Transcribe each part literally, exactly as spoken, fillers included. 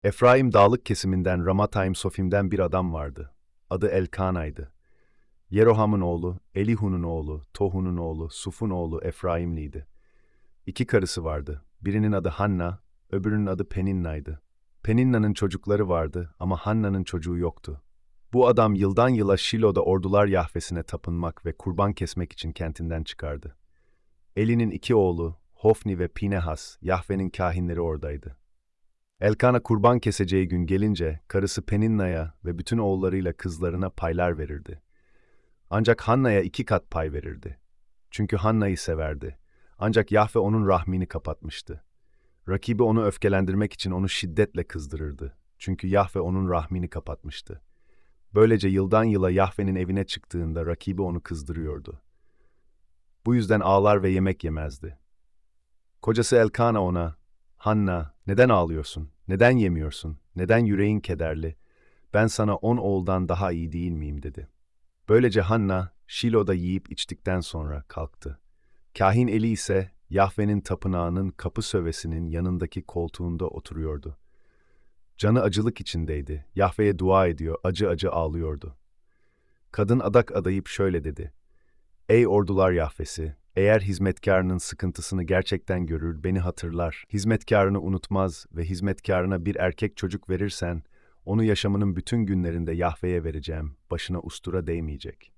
Efraim dağlık kesiminden Ramatayim Sofim'den bir adam vardı. Adı Elkana'ydı. Yeroham'ın oğlu, Elihu'nun oğlu, Tohu'nun oğlu, Suf'un oğlu Efraimliydi. İki karısı vardı. Birinin adı Hanna, öbürünün adı Peninna'ydı. Peninna'nın çocukları vardı ama Hanna'nın çocuğu yoktu. Bu adam yıldan yıla Şilo'da ordular Yahvesine tapınmak ve kurban kesmek için kentinden çıkardı. Eli'nin iki oğlu, Hofni ve Pinehas, Yahve'nin kahinleri oradaydı. Elkana kurban keseceği gün gelince karısı Peninna'ya ve bütün oğullarıyla kızlarına paylar verirdi. Ancak Hanna'ya iki kat pay verirdi. Çünkü Hanna'yı severdi. Ancak Yahve onun rahmini kapatmıştı. Rakibi onu öfkelendirmek için onu şiddetle kızdırırdı. Çünkü Yahve onun rahmini kapatmıştı. Böylece yıldan yıla Yahve'nin evine çıktığında rakibi onu kızdırıyordu. Bu yüzden ağlar ve yemek yemezdi. Kocası Elkana ona, "Hanna, neden ağlıyorsun? Neden yemiyorsun? Neden yüreğin kederli? Ben sana on oğuldan daha iyi değil miyim?" dedi. Böylece Hanna, Şilo'da yiyip içtikten sonra kalktı. Kahin Eli ise Yahve'nin tapınağının kapı sövesinin yanındaki koltuğunda oturuyordu. Canı acılık içindeydi. Yahve'ye dua ediyor, acı acı ağlıyordu. Kadın adak adayıp şöyle dedi: "Ey ordular Yahvesi, eğer hizmetkarının sıkıntısını gerçekten görür, beni hatırlar, hizmetkarını unutmaz ve hizmetkarına bir erkek çocuk verirsen, onu yaşamının bütün günlerinde Yahve'ye vereceğim, başına ustura değmeyecek."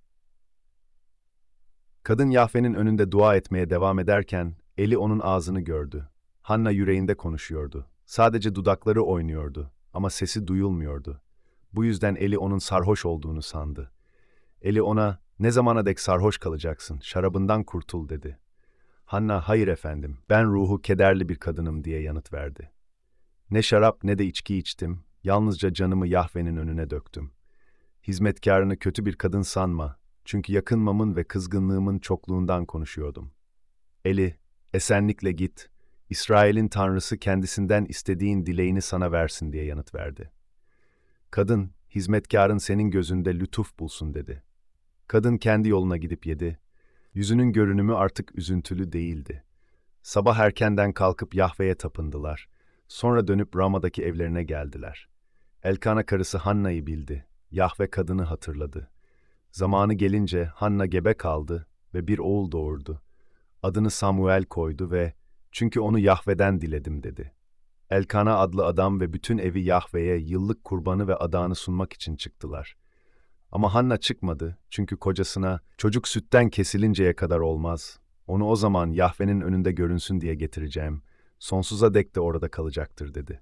Kadın Yahve'nin önünde dua etmeye devam ederken, Eli onun ağzını gördü. Hanna yüreğinde konuşuyordu. Sadece dudakları oynuyordu ama sesi duyulmuyordu. Bu yüzden Eli onun sarhoş olduğunu sandı. Eli ona, "Ne zamana dek sarhoş kalacaksın, şarabından kurtul," dedi. Hanna, "Hayır efendim, ben ruhu kederli bir kadınım," diye yanıt verdi. "Ne şarap ne de içki içtim, yalnızca canımı Yahve'nin önüne döktüm. Hizmetkarını kötü bir kadın sanma, çünkü yakınmamın ve kızgınlığımın çokluğundan konuşuyordum." Eli, "Esenlikle git, İsrail'in Tanrısı kendisinden istediğin dileğini sana versin," diye yanıt verdi. Kadın, "Hizmetkarın senin gözünde lütuf bulsun," dedi. Kadın kendi yoluna gidip yedi. Yüzünün görünümü artık üzüntülü değildi. Sabah erkenden kalkıp Yahve'ye tapındılar. Sonra dönüp Rama'daki evlerine geldiler. Elkana karısı Hanna'yı bildi. Yahve kadını hatırladı. Zamanı gelince Hanna gebe kaldı ve bir oğul doğurdu. Adını Samuel koydu ve "Çünkü onu Yahve'den diledim," dedi. Elkana adlı adam ve bütün evi Yahve'ye yıllık kurbanı ve adağını sunmak için çıktılar. Ama Hanna çıkmadı çünkü kocasına, "Çocuk sütten kesilinceye kadar olmaz. Onu o zaman Yahve'nin önünde görünsün diye getireceğim. Sonsuza dek de orada kalacaktır," dedi.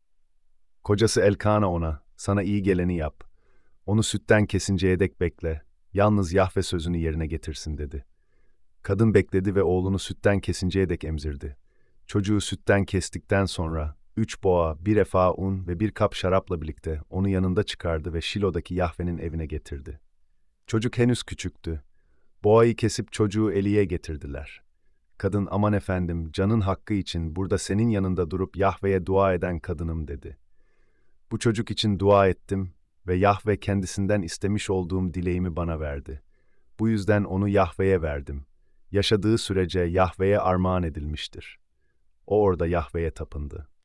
Kocası Elkana ona, "Sana iyi geleni yap. Onu sütten kesinceye dek bekle. Yalnız Yahve sözünü yerine getirsin," dedi. Kadın bekledi ve oğlunu sütten kesinceye dek emzirdi. Çocuğu sütten kestikten sonra üç boğa, bir efa un ve bir kap şarapla birlikte onu yanında çıkardı ve Şilo'daki Yahve'nin evine getirdi. Çocuk henüz küçüktü. Boğayı kesip çocuğu Eli'ye getirdiler. Kadın, "Aman efendim, canın hakkı için burada senin yanında durup Yahve'ye dua eden kadınım," dedi. "Bu çocuk için dua ettim ve Yahve kendisinden istemiş olduğum dileğimi bana verdi. Bu yüzden onu Yahve'ye verdim. Yaşadığı sürece Yahve'ye armağan edilmiştir." O orada Yahve'ye tapındı.